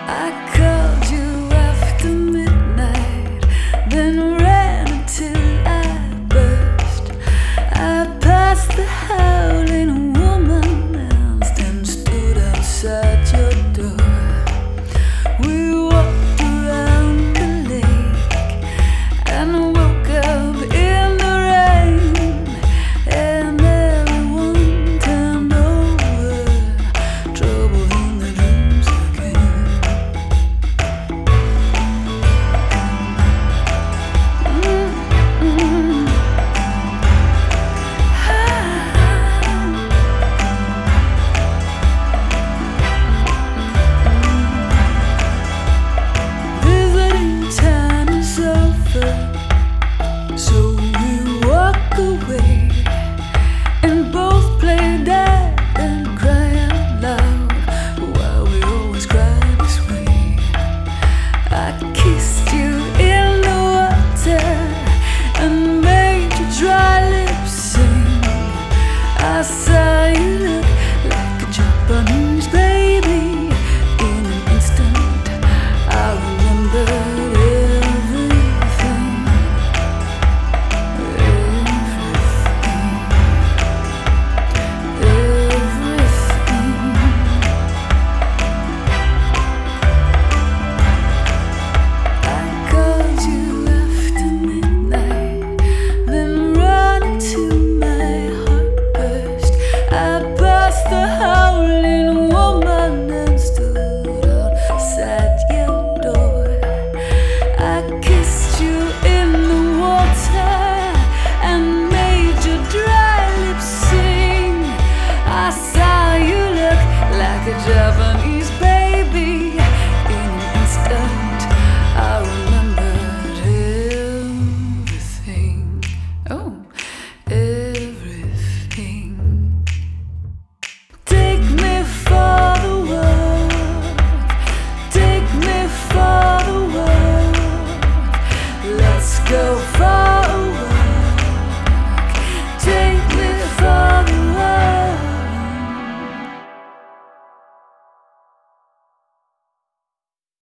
I called you after midnight, then ran until I burst. I passed the howling woman and stood outside your door. We walked around the lake and woke up in the rain, and everyone turned over, trouble in the dreams again. Visiting time is over, so we walk away and both play dead and cry out loud. Why we always cry this way? I kissed you in the water and made your dry lips sing. I saw you look like a Japanese baby. In an instant, I remembered everything. I called you after midnight, then ran into my heart burst. I passed the howling woman and stood outside your door. I kissed you in the water and made your dry lips sing. I saw you look like a Japanese baby. In an instant, I remembered everything. Oh, everything. Take me for the world. Take me for the world. Let's go far.